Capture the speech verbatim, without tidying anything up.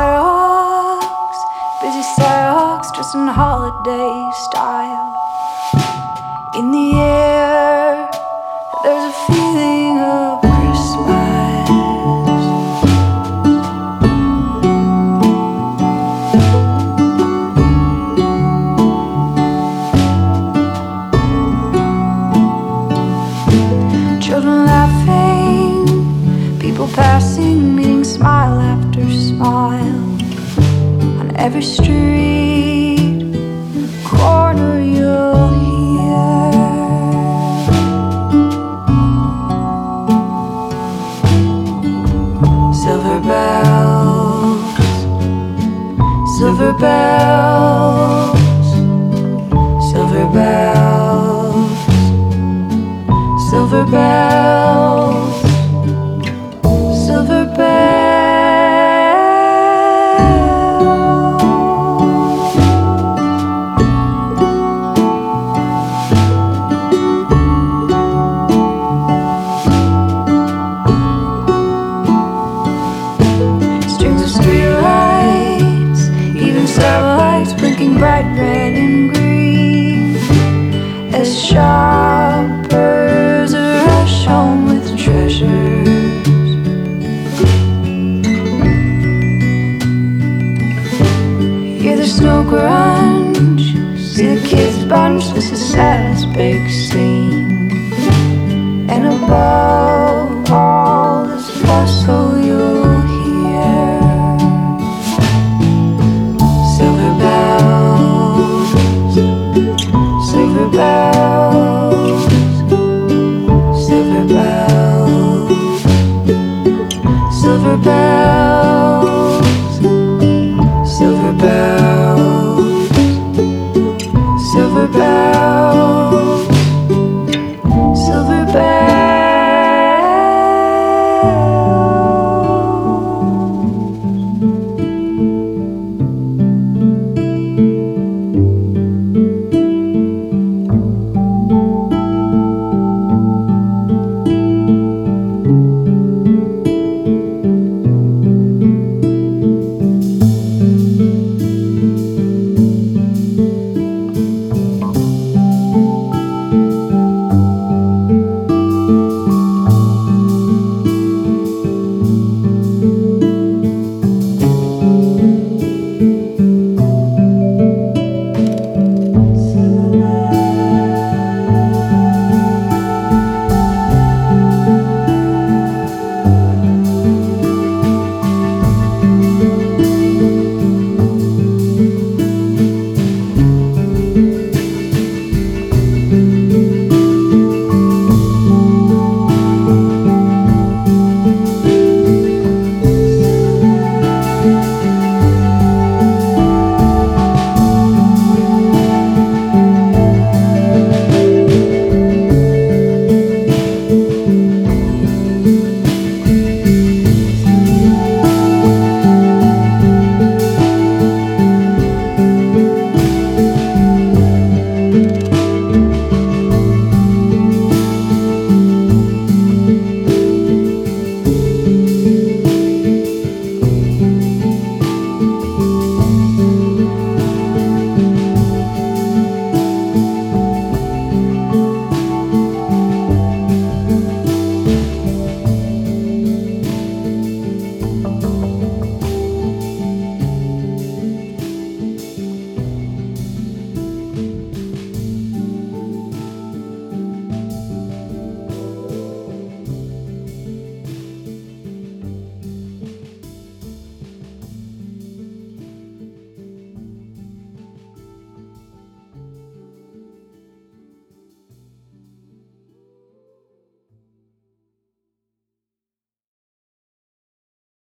sidewalks, busy sidewalks, dressed in holiday style. In the air, there's a feeling of Christmas. Children laughing, people passing, meeting smile after smile. On every street corner you'll hear silver bells, silver bells, silver bells, silver bells, silver bells. Strings of streetlights, even satellites blinking bright red and green as shoppers rush home with treasures. Hear the snow crunch, see the kids bunch. This is Santa's big scene, and above